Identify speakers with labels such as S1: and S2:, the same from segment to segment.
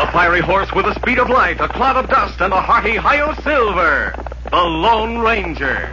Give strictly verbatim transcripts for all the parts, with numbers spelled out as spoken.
S1: fiery horse with the speed of light, a cloud of dust, and the hearty Hi-Yo Silver, the Lone Ranger.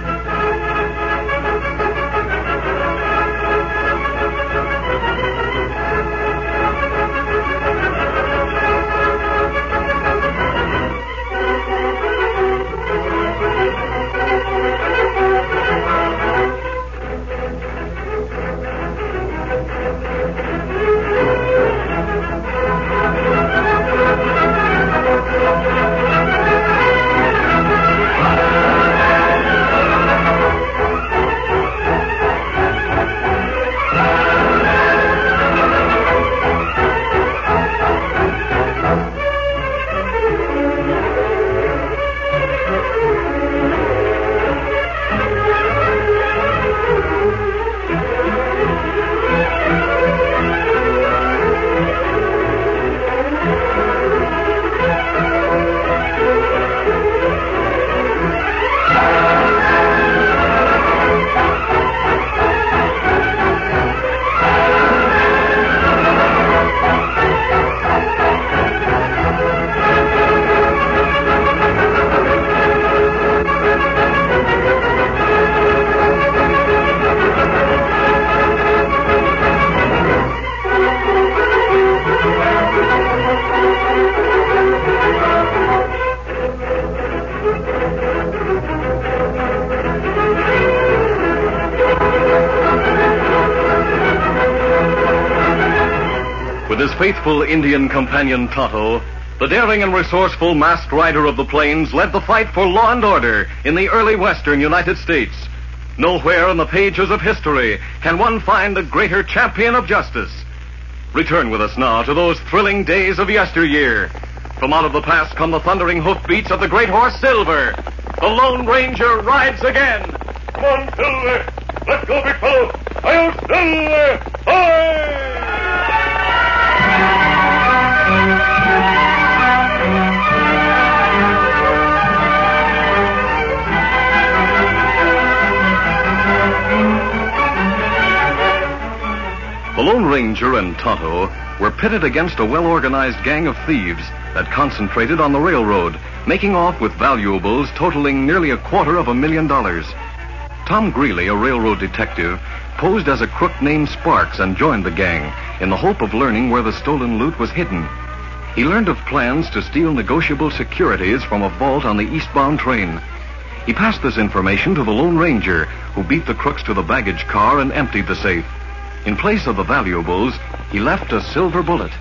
S1: His faithful Indian companion Tonto, the daring and resourceful masked rider of the plains, led the fight for law and order in the early western United States. Nowhere in the pages of history can one find a greater champion of justice. Return with us now to those thrilling days of yesteryear. From out of the past come the thundering hoofbeats of the great horse Silver. The Lone Ranger rides again. Come on, Silver. Let's go, big fellow. Hi-Yo, Silver. Hi! The Lone Ranger and Tonto were pitted against a well-organized gang of thieves that concentrated on the railroad, making off with valuables totaling nearly a quarter of a million dollars. Tom Greeley, a railroad detective, posed as a crook named Sparks and joined the gang in the hope of learning where the stolen loot was hidden. He learned of plans to steal negotiable securities from a vault on the eastbound train. He passed this information to the Lone Ranger, who beat the crooks to the baggage car and emptied the safe. In place of the valuables, he left a silver bullet.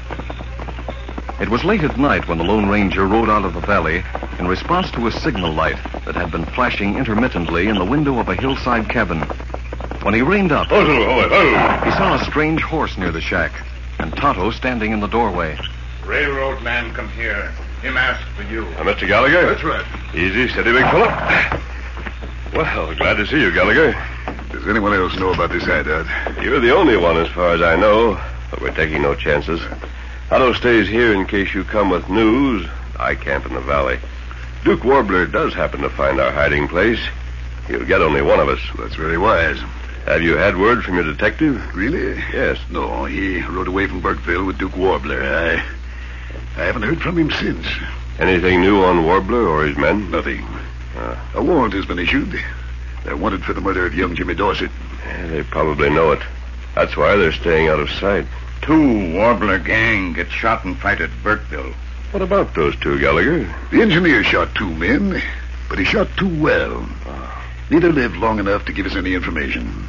S1: It was late at night when the Lone Ranger rode out of the valley in response to a signal light that had been flashing intermittently in the window of a hillside cabin. When he reined up, he saw a strange horse near the shack, and Tonto standing in the doorway.
S2: Railroad man, come here. Him asked for you.
S3: Uh, Mister Gallagher?
S2: That's right.
S3: Easy, steady, big fellow. Well, glad to see you, Gallagher.
S2: Does anyone else know about this hideout?
S3: You're the only one as far as I know, but we're taking no chances. Otto stays here in case you come with news. I camp in the valley. Duke Warbler does happen to find our hiding place. He'll get only one of us.
S2: Well, that's very wise.
S3: Have you had word from your detective?
S2: Really?
S3: Yes.
S2: No, he rode away from Burkeville with Duke Warbler. I, I haven't heard from him since.
S3: Anything new on Warbler or his men?
S2: Nothing.
S3: Uh,
S2: A warrant has been issued. They're wanted for the murder of young Jimmy Dorsett.
S3: yeah, they probably know it. That's why they're staying out of sight.
S4: Two Warbler gang get shot in fight at Burkeville.
S3: What about those two, Gallagher?
S2: The engineer shot two men, but he shot too well. Neither lived long enough to give us any information.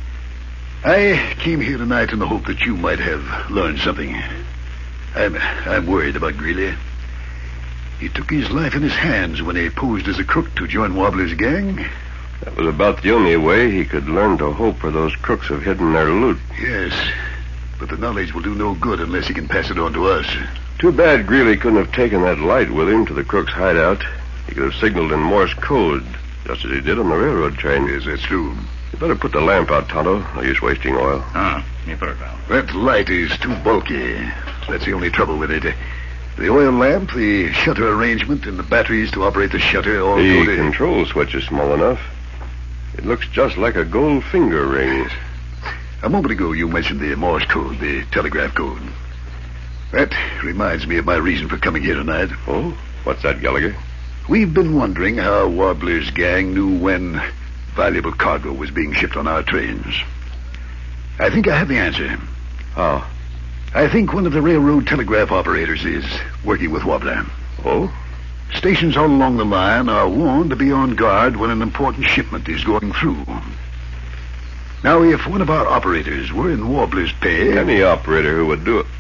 S2: I came here tonight in the hope that you might have learned something. I'm, I'm worried about Greeley. He took his life in his hands when he posed as a crook to join Warbler's gang.
S3: That was about the only way he could learn to hope where those crooks have hidden their loot.
S2: Yes, but the knowledge will do no good unless he can pass it on to us.
S3: Too bad Greeley couldn't have taken that light with him to the crook's hideout. He could have signaled in Morse code, just as he did on the railroad train.
S2: Yes, that's true.
S3: You better put the lamp out, Tonto. No use wasting oil.
S4: Ah, you put it down.
S2: That light is too bulky. That's the only trouble with it. The oil lamp, the shutter arrangement, and the batteries to operate the shutter all
S3: The
S2: go to...
S3: control switch is small enough. It looks just like a gold finger ring.
S2: A moment ago, you mentioned the Morse code, the telegraph code. That reminds me of my reason for coming here tonight.
S3: Oh? What's that, Gallagher?
S2: We've been wondering how Warbler's gang knew when valuable cargo was being shipped on our trains. I think I have the answer.
S3: How?
S2: I think one of the railroad telegraph operators is working with Warbler.
S3: Oh?
S2: Stations all along the line are warned to be on guard when an important shipment is going through. Now, if one of our operators were in Warbler's pay...
S3: Any operator who would do it.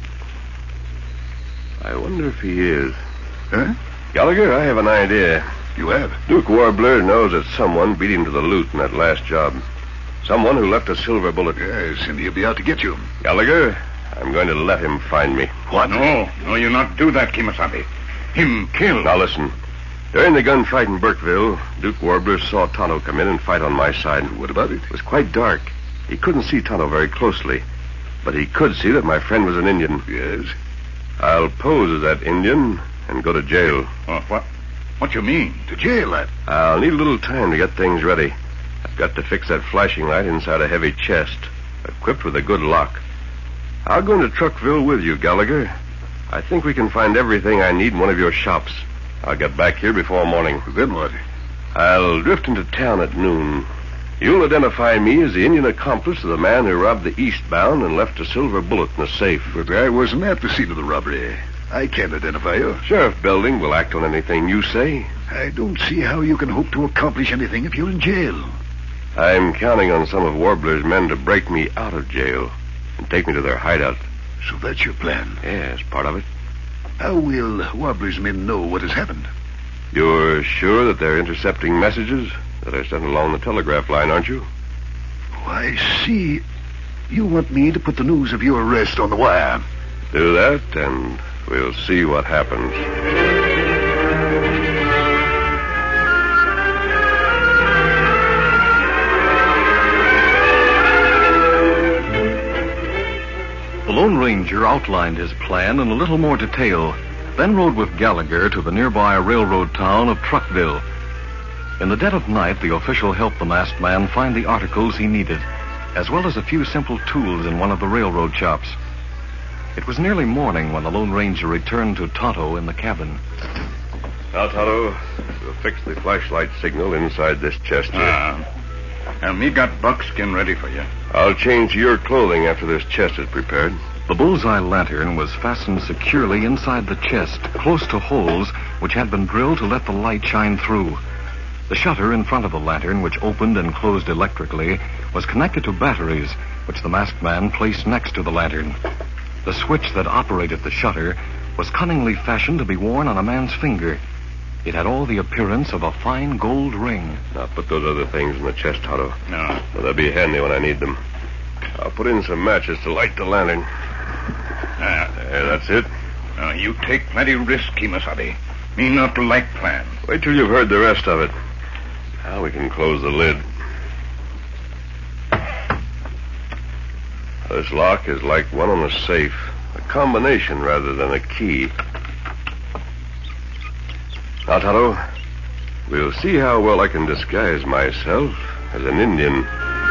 S3: I wonder if he is.
S2: Huh?
S3: Gallagher, I have an idea.
S2: You have?
S3: Duke Warbler knows that someone beat him to the loot in that last job. Someone who left a silver bullet.
S2: Yes, and he'll be out to get you.
S3: Gallagher, I'm going to let him find me.
S2: What?
S4: No, no, you not do that, Kimasabi. Him kill.
S3: Now listen. During the gunfight in Burkeville, Duke Warbler saw Tonto come in and fight on my side.
S2: What about it?
S3: It was quite dark. He couldn't see Tonto very closely, but he could see that my friend was an Indian.
S2: Yes?
S3: I'll pose as that Indian and go to jail.
S4: Uh, what? What you mean?
S2: To jail, lad.
S3: I'll need a little time to get things ready. I've got to fix that flashing light inside a heavy chest, equipped with a good lock. I'll go into Truckville with you, Gallagher. I think we can find everything I need in one of your shops. I'll get back here before morning.
S2: Then what?
S3: I'll drift into town at noon. You'll identify me as the Indian accomplice of the man who robbed the eastbound and left a silver bullet in the safe.
S2: But I wasn't at the scene of the robbery. I can't identify you.
S3: Sheriff Belding will act on anything you say.
S2: I don't see how you can hope to accomplish anything if you're in jail.
S3: I'm counting on some of Warbler's men to break me out of jail and take me to their hideout.
S2: So that's your plan?
S3: Yes, part of it.
S2: How will Warbler's men know what has happened?
S3: You're sure that they're intercepting messages that are sent along the telegraph line, aren't you?
S2: Oh, I see. You want me to put the news of your arrest on the wire.
S3: Do that, and we'll see what happens.
S1: The Lone Ranger outlined his plan in a little more detail, then rode with Gallagher to the nearby railroad town of Truckville. In the dead of night, the official helped the masked man find the articles he needed, as well as a few simple tools in one of the railroad shops. It was nearly morning when the Lone Ranger returned to Tonto in the cabin.
S3: Now, Tonto, we'll fix the flashlight signal inside this chest here.
S4: Ah. And me got buckskin ready for you.
S3: I'll change your clothing after this chest is prepared.
S1: The bullseye lantern was fastened securely inside the chest, close to holes which had been drilled to let the light shine through. The shutter in front of the lantern, which opened and closed electrically, was connected to batteries, which the masked man placed next to the lantern. The switch that operated the shutter was cunningly fashioned to be worn on a man's finger. It had all the appearance of a fine gold ring.
S3: Now, put those other things in the chest, Tonto.
S4: No.
S3: Well, they'll be handy when I need them. I'll put in some matches to light the lantern.
S4: Ah.
S3: There, that's it.
S4: Now, you take plenty risk, Kimasabi. Me not like plan.
S3: Wait till you've heard the rest of it. Now we can close the lid. This lock is like one on a safe. A combination rather than a key. Now, Tonto, we'll see how well I can disguise myself as an Indian.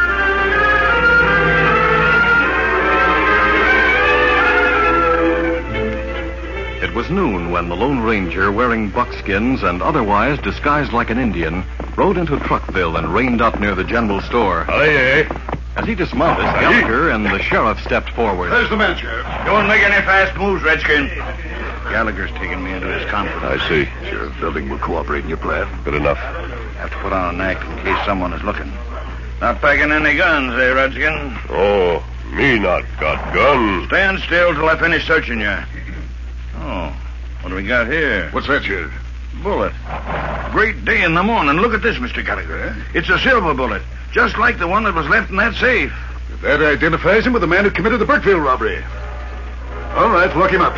S1: It was noon when the Lone Ranger, wearing buckskins and otherwise disguised like an Indian, rode into Truckville and reined up near the general store.
S3: Aye, aye.
S1: As he dismounted, Gallagher and the sheriff stepped forward.
S2: There's the man, Sheriff.
S4: Don't make any fast moves, Redskin. Gallagher's taking me into his confidence.
S3: I see.
S2: Sheriff Belding will cooperate in your plan.
S3: Good enough.
S4: Have to put on an act in case someone is looking. Not packing any guns, eh, Redskin?
S3: Oh, me not got gun.
S4: Stand still till I finish searching you. Oh, what do we got here?
S2: What's that, Sheriff?
S4: Bullet. Great day in the morning. Look at this, Mister Gallagher. It's a silver bullet, just like the one that was left in that safe.
S2: That identifies him with the man who committed the Burkeville robbery. All right, lock him up.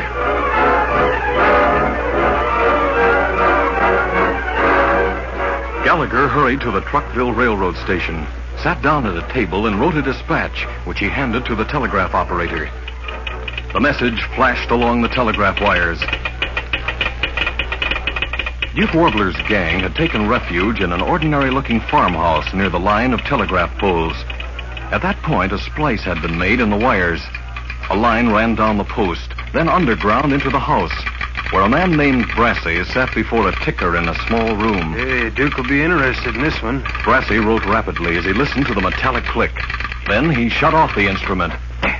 S1: Gallagher hurried to the Truckville Railroad station, sat down at a table, and wrote a dispatch, which he handed to the telegraph operator. The message flashed along the telegraph wires. Duke Warbler's gang had taken refuge in an ordinary-looking farmhouse near the line of telegraph poles. At that point, a splice had been made in the wires. A line ran down the post, then underground into the house, where a man named Brassy sat before a ticker in a small room.
S5: Hey, Duke will be interested in this one.
S1: Brassy wrote rapidly as he listened to the metallic click. Then he shut off the instrument.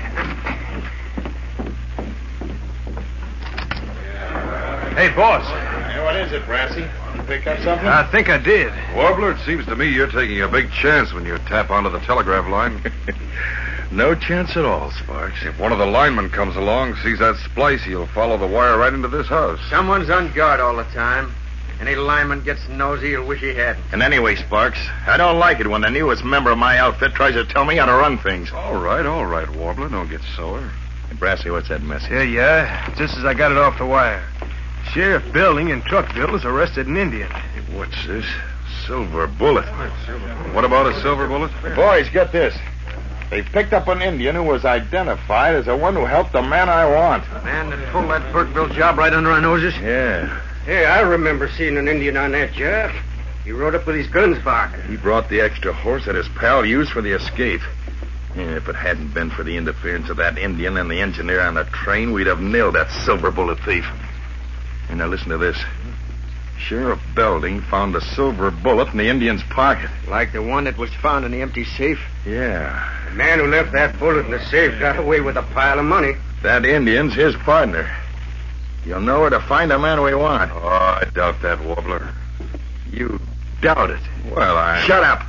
S5: Hey, boss.
S6: Hey, what is it, Brassy? You pick up something?
S5: I think I did.
S7: Warbler, it seems to me you're taking a big chance when you tap onto the telegraph line.
S4: No chance at all, Sparks.
S7: If one of the linemen comes along, sees that splice, he'll follow the wire right into this house.
S6: Someone's on guard all the time. Any lineman gets nosy, he'll wish he hadn't.
S4: And anyway, Sparks, I don't like it when the newest member of my outfit tries to tell me how to run things.
S7: All right, all right, Warbler. Don't get sore.
S4: Hey, Brassy, what's that message?
S5: Yeah, yeah. Just as I got it off the wire. Sheriff Belding in Truckville has arrested an Indian.
S7: What's this? Silver bullet. What about a silver bullet?
S4: Boys, get this. They picked up an Indian who was identified as the one who helped the man I want.
S6: Man that pulled that Burkeville job right under our noses?
S4: Yeah.
S6: Hey, I remember seeing an Indian on that job. He rode up with his guns barking.
S4: He brought the extra horse that his pal used for the escape. Yeah, if it hadn't been for the interference of that Indian and the engineer on the train, we'd have nailed that silver bullet thief. And now listen to this. Sheriff Belding found a silver bullet in the Indian's pocket.
S6: Like the one that was found in the empty safe?
S4: Yeah.
S6: The man who left that bullet in the safe got away with a pile of money.
S4: That Indian's his partner. You'll know where to find the man we want.
S7: Oh, I doubt that, Warbler.
S4: You doubt it?
S7: Well, I...
S4: Shut up.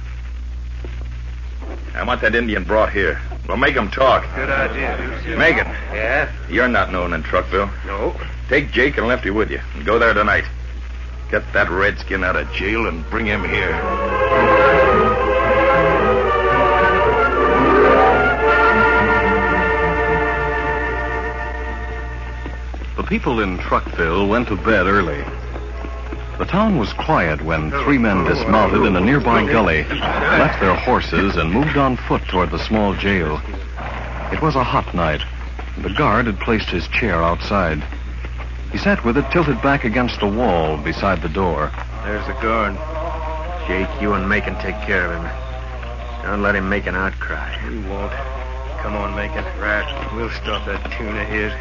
S4: I want that Indian brought here. We'll make him talk.
S5: Good idea.
S4: Megan.
S6: Yeah?
S4: You're not known in Truckville.
S6: No.
S4: Take Jake and Lefty with you and go there tonight. Get that redskin out of jail and bring him here.
S1: The people in Truckville went to bed early. The town was quiet when three men dismounted in a nearby gully, left their horses, and moved on foot toward the small jail. It was a hot night, and the guard had placed his chair outside. He sat with it tilted back against the wall beside the door.
S6: There's the guard. Jake, you and Macon take care of him. Don't let him make an outcry.
S5: We won't. Come on, Macon. Right. We'll stop that tune of his.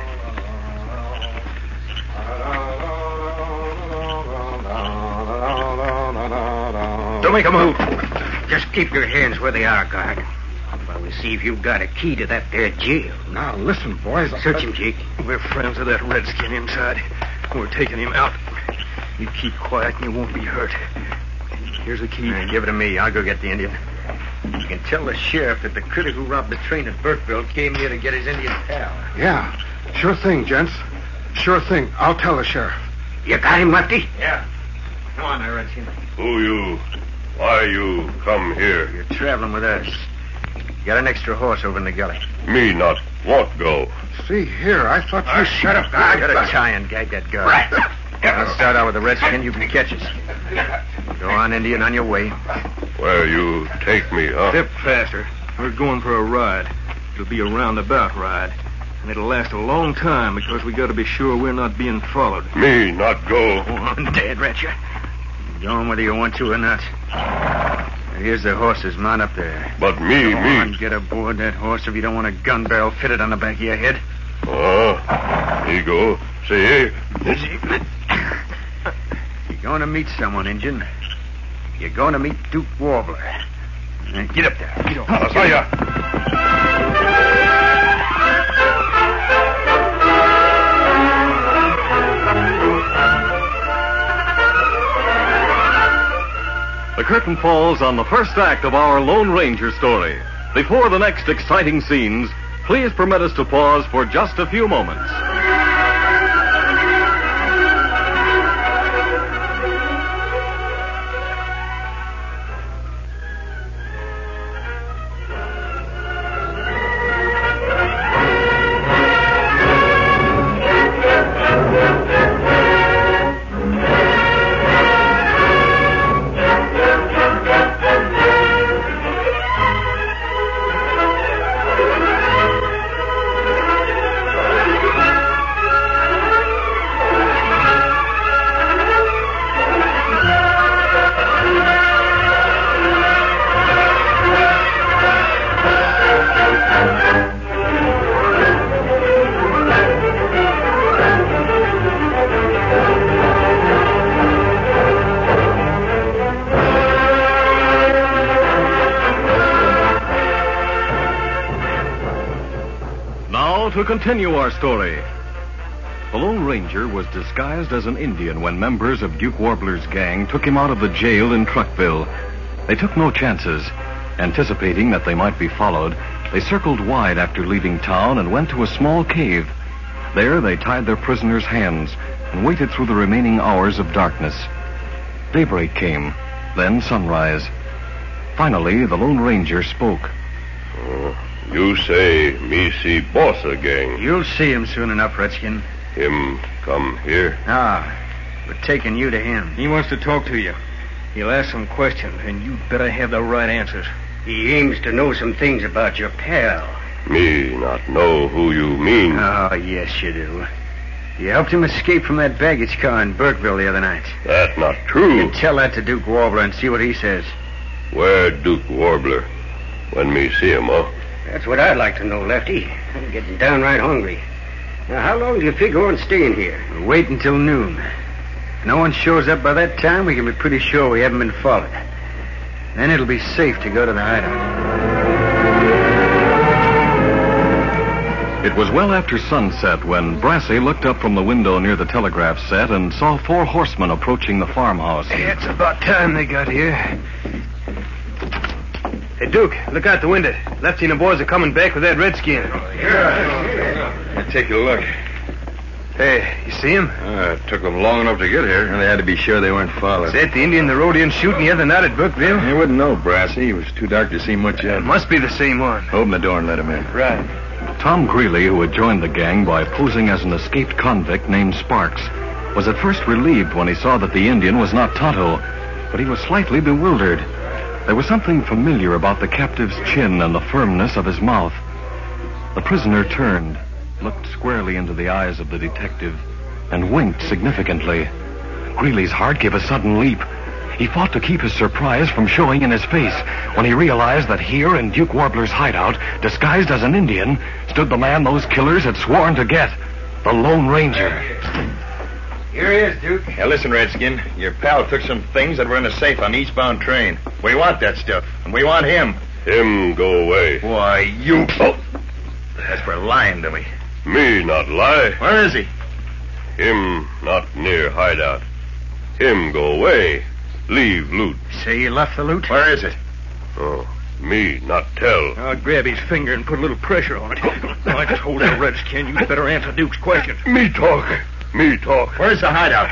S6: Don't make a move. Just keep your hands where they are, guard. While we see if you've got a key to that there jail.
S5: Now, listen, boys.
S6: Search him, Jake.
S5: We're friends of that redskin inside. We're taking him out. You keep quiet and you won't be hurt. Here's the key.
S6: Right, give it to me. I'll go get the Indian. You can tell the sheriff that the critter who robbed the train at Burkeville came here to get his Indian pal.
S5: Yeah, sure thing, gents. Sure thing. I'll tell the sheriff.
S6: You got him, Lefty? Yeah. Come on, I reckon.
S3: Who you? Why you come here?
S6: You're traveling with us. You got an extra horse over in the gully.
S3: Me not want go.
S5: See here, I thought you...
S6: Oh, shut up, guard. You gotta tie and gag that guard. Right. I'll start out with the redskin. You can catch us. Go on, Indian, on your way.
S3: Where you take me, huh?
S5: Step faster. We're going for a ride. It'll be a roundabout ride. And it'll last a long time because we got to be sure we're not being followed.
S3: Me not go.
S6: Go on, dead wretcher. Go on whether you want to or not. Here's the horses. Mount up there.
S3: But me,
S6: Go
S3: me.
S6: on, get aboard that horse if you don't want a gun barrel fitted on the back of your head.
S3: Ah, he go. See?
S6: You're going to meet someone, Injun. You're going to meet Duke Warbler. Now, get up there. Get over.
S3: I'll see ya.
S1: The curtain falls on the first act of our Lone Ranger story. Before the next exciting scenes, please permit us to pause for just a few moments. to continue our story. The Lone Ranger was disguised as an Indian when members of Duke Warbler's gang took him out of the jail in Truckville. They took no chances. Anticipating that they might be followed, they circled wide after leaving town and went to a small cave. There they tied their prisoners' hands and waited through the remaining hours of darkness. Daybreak came, then sunrise. Finally, the Lone Ranger spoke.
S3: Uh, you say me see boss gang.
S6: You'll see him soon enough, Redskin.
S3: Him come here?
S6: Ah, we're taking you to him.
S5: He wants to talk to you. He'll ask some questions, and you better have the right answers.
S6: He aims to know some things about your pal.
S3: Me not know who you mean.
S6: Oh, yes, you do. You helped him escape from that baggage car in Burkeville the other night.
S3: That not true.
S6: You can tell that to Duke Warbler and see what he says.
S3: Where Duke Warbler? When me see him, huh?
S6: That's what I'd like to know, Lefty. I'm getting downright hungry. Now, how long do you figure on staying here? We'll wait until noon. If no one shows up by that time, we can be pretty sure we haven't been followed. Then it'll be safe to go to the hideout.
S1: It was well after sunset when Brassy looked up from the window near the telegraph set and saw four horsemen approaching the farmhouse.
S5: Hey, it's about time they got here. Hey, Duke, look out the window. Lefty and the boys are coming back with that redskin.
S7: Yeah. Take a look.
S5: Hey, you see him?
S7: Uh, it took them long enough to get here.
S4: They had to be sure they weren't followed.
S5: Is that the Indian the rode in shooting the other night at Brookville?
S4: You wouldn't know, Brassy. It was too dark to see much
S5: It
S4: of.
S5: must be the same one.
S4: Open the door and let him in.
S5: Right.
S1: Tom Greeley, who had joined the gang by posing as an escaped convict named Sparks, was at first relieved when he saw that the Indian was not Tonto, but he was slightly bewildered. There was something familiar about the captive's chin and the firmness of his mouth. The prisoner turned, looked squarely into the eyes of the detective, and winked significantly. Greeley's heart gave a sudden leap. He fought to keep his surprise from showing in his face when he realized that here in Duke Warbler's hideout, disguised as an Indian, stood the man those killers had sworn to get, the Lone Ranger.
S6: Here he is, Duke.
S4: Now listen, Redskin. Your pal took some things that were in a safe on the eastbound train. We want that stuff, and we want him.
S3: Him go away.
S4: Why, you... Oh, that's for lying to me.
S3: Me not lie.
S4: Where is he?
S3: Him not near hideout. Him go away. Leave loot.
S6: Say you left the loot?
S4: Where is it?
S3: Oh, me not tell.
S5: I'll grab his finger and put a little pressure on it. I told that redskin you better answer Duke's question.
S3: Me talk. Me talk.
S4: Where's the hideout?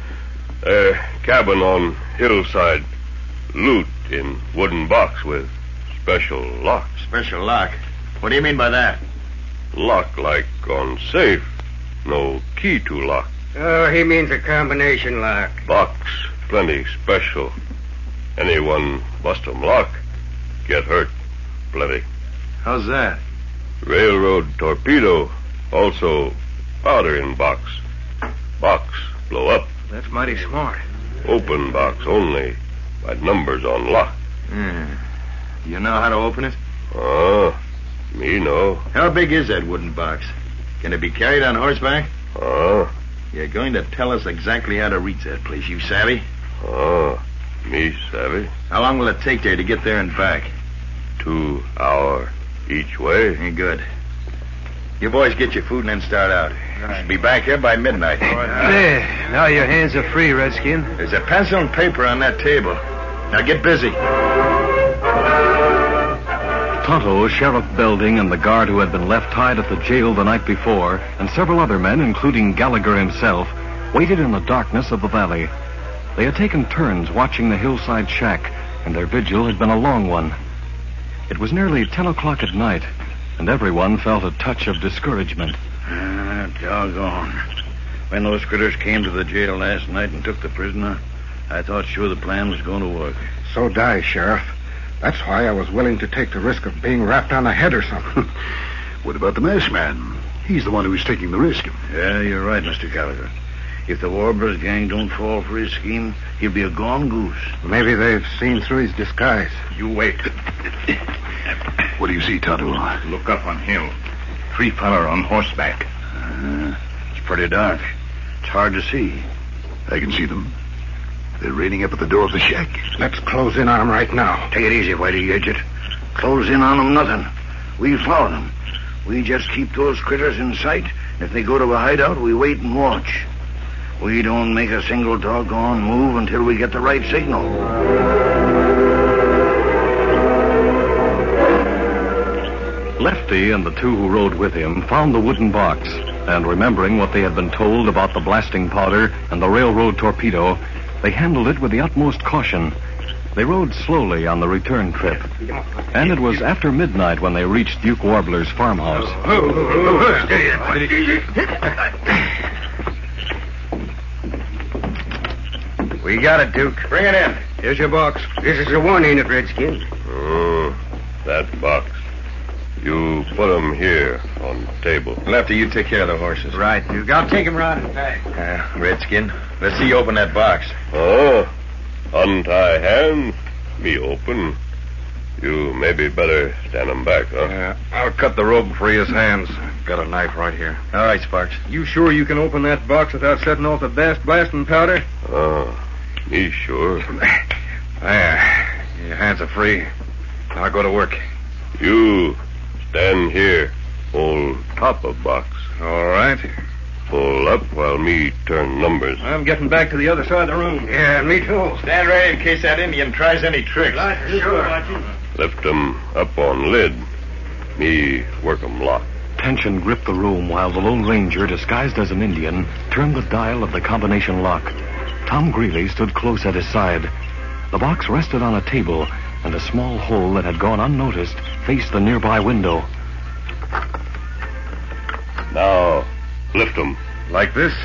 S3: Uh, cabin on hillside. Loot in wooden box with special lock.
S4: Special lock? What do you mean by that?
S3: Lock like on safe. No key to lock.
S6: Oh, he means a combination lock.
S3: Box. Plenty special. Anyone bust 'em lock, get hurt. Plenty.
S4: How's that?
S3: Railroad torpedo. Also powder in box. Box blow up.
S5: That's mighty smart.
S3: Open box only. By numbers on lock.
S4: Hmm. You know how to open it?
S3: Ah, me know.
S4: How big is that wooden box? Can it be carried on horseback?
S3: Ah,
S4: You're going to tell us exactly how to reach that place, you savvy?
S3: ah, me savvy.
S4: How long will it take there to get there and back?
S3: Two hour each way.
S4: Eh, good. You boys get your food and then start out. Should be back here by midnight.
S5: There. Now your hands are free, Redskin.
S4: There's a pencil and paper on that table. Now get busy.
S1: Tonto, Sheriff Belding, and the guard who had been left tied at the jail the night before, and several other men, including Gallagher himself, waited in the darkness of the valley. They had taken turns watching the hillside shack, and their vigil had been a long one. It was nearly ten o'clock at night, and everyone felt a touch of discouragement.
S2: Ah, doggone. When those critters came to the jail last night and took the prisoner, I thought sure the plan was going to work.
S8: So did I, Sheriff. That's why I was willing to take the risk of being rapped on the head or something.
S2: What about the masked man? He's the one who was taking the risk.
S9: Yeah, you're right, Mister Gallagher. If the Warbler's gang don't fall for his scheme, he'll be a gone goose.
S8: Maybe they've seen through his disguise.
S9: You wait.
S2: What do you see, Tonto?
S9: Look up on hill. Three feller on horseback.
S2: Uh, it's pretty dark. It's hard to see. I can see them. They're reining up at the door of the shack.
S8: Let's close in on them right now.
S9: Take it easy, Whitey, you idiot. Close in on them, nothing. We'll follow them. We just keep those critters in sight. If they go to a hideout, we wait and watch. We don't make a single doggone move until we get the right signal.
S1: Lefty and the two who rode with him found the wooden box, and remembering what they had been told about the blasting powder and the railroad torpedo, they handled it with the utmost caution. They rode slowly on the return trip, and it was after midnight when they reached Duke Warbler's farmhouse.
S6: We got it, Duke.
S4: Bring it in.
S6: Here's your box. This is a one, ain't it, Redskin?
S3: Oh, that box. You put 'em here on the table.
S4: Lefty, you take care of the horses.
S6: Right, Duke. I'll take him round and back.
S4: Uh, Redskin, let's see you open that box.
S3: Oh, untie hands, me open. You maybe better stand 'em back, huh?
S7: Yeah, I'll cut the rope and free his hands. Got a knife right here.
S4: All right, Sparks.
S5: You sure you can open that box without setting off the bast blasting powder?
S3: Oh, me sure.
S7: There. Your hands are free. Now go to work.
S3: You stand here. Hold top of box.
S7: All right.
S3: Pull up while me turn numbers.
S5: I'm getting back to the other side of the room.
S6: Yeah, me too.
S4: Stand ready in case that Indian tries any tricks.
S6: Sure.
S3: Lift 'em up on lid. Me work 'em lock.
S1: Tension gripped the room while the Lone Ranger, disguised as an Indian, turned the dial of the combination lock. Tom Greeley stood close at his side. The box rested on a table, and a small hole that had gone unnoticed faced the nearby window.
S3: Now, lift 'em.
S7: Like this?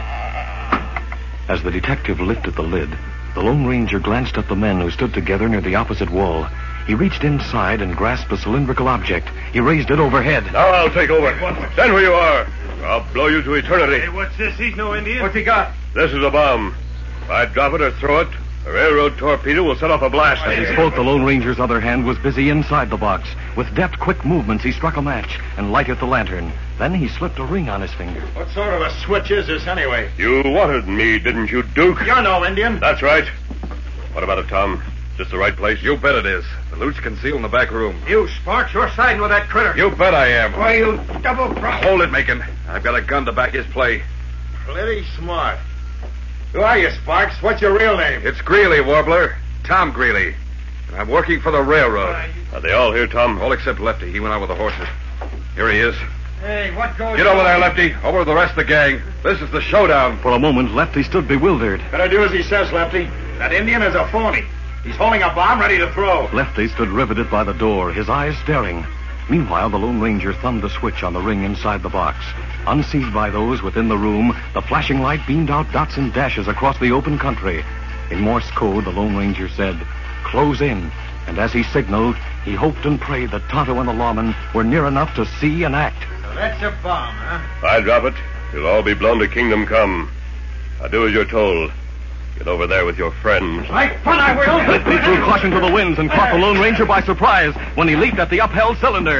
S1: As the detective lifted the lid, the Lone Ranger glanced at the men who stood together near the opposite wall. He reached inside and grasped a cylindrical object. He raised it overhead.
S3: Now I'll take over. Stand where you are. I'll blow you to eternity.
S5: Hey, what's this? He's no Indian.
S6: What's he got?
S3: This is a bomb. If I drop it or throw it, a railroad torpedo will set off a blast.
S1: As he spoke, the Lone Ranger's other hand was busy inside the box. With deft, quick movements, he struck a match and lighted the lantern. Then he slipped a ring on his finger.
S4: What sort of a switch is this, anyway?
S3: You wanted me, didn't you, Duke?
S4: You're no Indian.
S3: That's right. What about it, Tom? Is this the right place?
S7: You bet it is. The loot's concealed in the back room.
S6: You, Sparks, you're siding with that critter.
S7: You bet I am.
S6: Why, you double cross.
S7: Hold it, Macon. I've got a gun to back his play.
S4: Plenty smart. Who are you, Sparks? What's your real name?
S7: It's Greeley, Warbler. Tom Greeley. And I'm working for the railroad.
S3: Are they all here, Tom?
S7: All except Lefty. He went out with the horses. Here he is.
S6: Hey, what goes
S7: Get over there, Lefty. Over with the rest of the gang. This is the showdown.
S1: For a moment, Lefty stood bewildered.
S4: Better do as he says, Lefty. That Indian is a phony. He's holding a bomb ready to throw.
S1: Lefty stood riveted by the door, his eyes staring. Meanwhile, the Lone Ranger thumbed the switch on the ring inside the box. Unseen by those within the room, the flashing light beamed out dots and dashes across the open country. In Morse code, the Lone Ranger said, "Close in." And as he signaled, he hoped and prayed that Tonto and the lawman were near enough to see and act.
S6: So that's a bomb, huh?
S3: If I drop it, you'll all be blown to kingdom come. Now do as you're told. Get over there with your friends.
S6: Like fun, I will.
S1: Lefty threw caution to the winds and caught the Lone Ranger by surprise when he leaped at the upheld cylinder.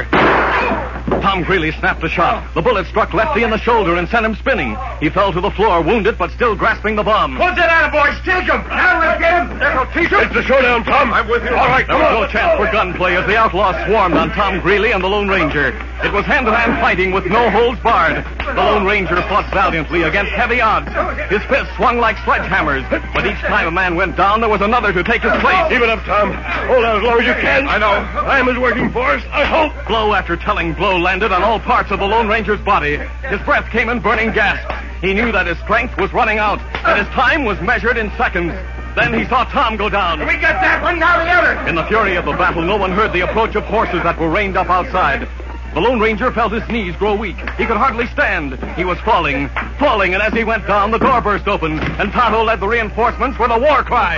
S1: Tom Greeley snapped the shot. The bullet struck Lefty in the shoulder and sent him spinning. He fell to the floor, wounded but still grasping the bomb.
S6: What's it out, boys? Take him. Now let's get him. That'll teach him.
S3: It's the showdown, Tom.
S7: I'm with you.
S3: All right,
S1: There
S3: come
S1: was
S3: on.
S1: no chance for gunplay as the outlaws swarmed on Tom Greeley and the Lone Ranger. It was hand-to-hand fighting with no holds barred. The Lone Ranger fought valiantly against heavy odds. His fists swung like sledgehammers, but each time a man went down, there was another to take his place.
S3: Keep it up, Tom. Hold on as long as you can.
S7: I know.
S3: Time is working for us, I hope.
S1: Blow after telling blow landed on all parts of the Lone Ranger's body. His breath came in burning gasps. He knew that his strength was running out, and his time was measured in seconds. Then he saw Tom go down.
S6: We got that one, now the other.
S1: In the fury of the battle, no one heard the approach of horses that were reined up outside. The Lone Ranger felt his knees grow weak. He could hardly stand. He was falling, falling, and as he went down, the door burst open, and Tonto led the reinforcements with a war cry.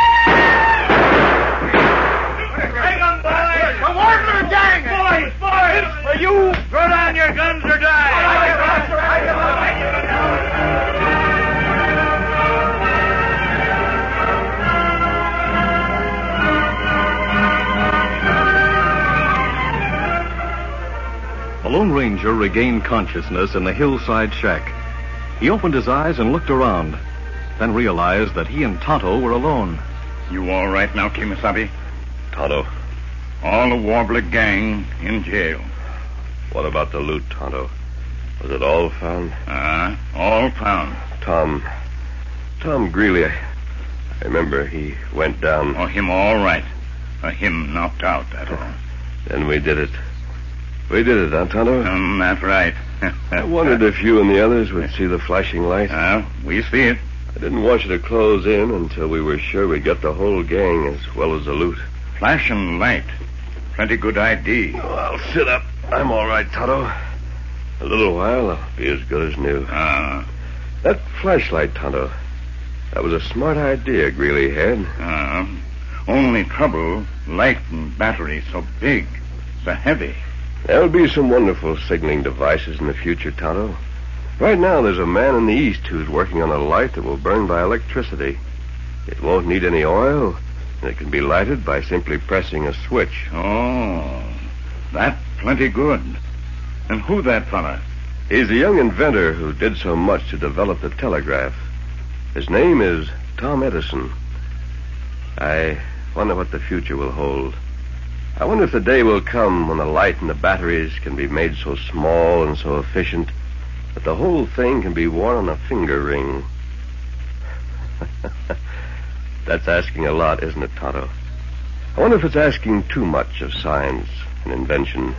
S6: Bring them, boys. The Warbler gang. Boys, boys. For you. Throw down your guns or die.
S1: The Lone Ranger regained consciousness in the hillside shack. He opened his eyes and looked around, then realized that he and Tonto were alone.
S9: You all right now, Kimasabi?
S3: Tonto.
S9: All the Warbler gang in jail.
S3: What about the loot, Tonto? Was it all found?
S10: Uh, all found.
S3: Tom. Tom Greeley. I remember he went down.
S10: Oh, him all right. Uh, him knocked out, that all.
S3: Then we did it. We did it, huh, Tonto?
S10: Um, that's right.
S3: I wondered if you and the others would see the flashing light.
S10: Well, we see it.
S3: I didn't want you to close in until we were sure we'd got the whole gang as well as the loot.
S10: Flashing light. Plenty good idea.
S3: Oh, I'll sit up. I'm all right, Tonto. A little while, I'll be as good as new.
S10: Uh,
S3: that flashlight, Tonto. That was a smart idea Greeley had.
S10: Uh, only trouble, light and battery so big, so heavy.
S3: There'll be some wonderful signaling devices in the future, Tonto. Right now, there's a man in the East who's working on a light that will burn by electricity. It won't need any oil, and it can be lighted by simply pressing a switch.
S10: Oh, that plenty good. And who that fella?
S3: He's the young inventor who did so much to develop the telegraph. His name is Tom Edison. I wonder what the future will hold. I wonder if the day will come when the light and the batteries can be made so small and so efficient that the whole thing can be worn on a finger ring. That's asking a lot, isn't it, Tonto? I wonder if it's asking too much of science and invention.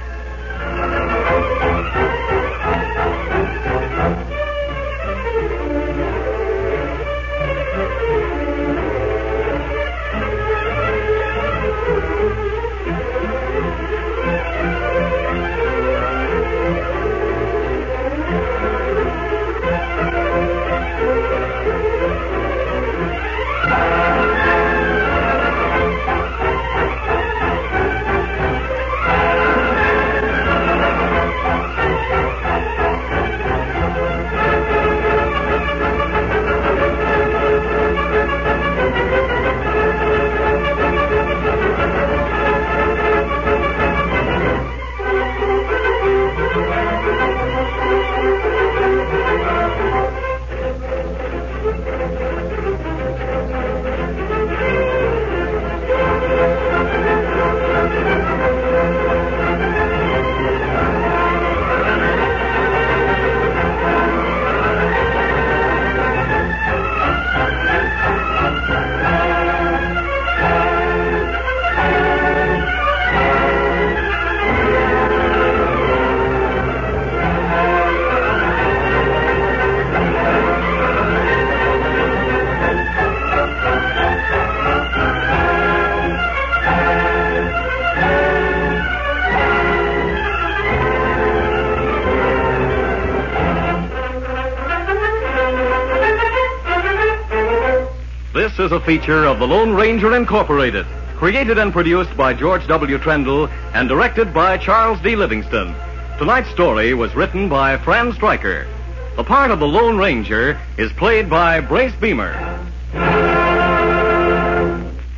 S1: This is a feature of the Lone Ranger Incorporated, created and produced by George W. Trendle and directed by Charles D. Livingston. Tonight's story was written by Fran Stryker. The part of the Lone Ranger is played by Brace Beamer.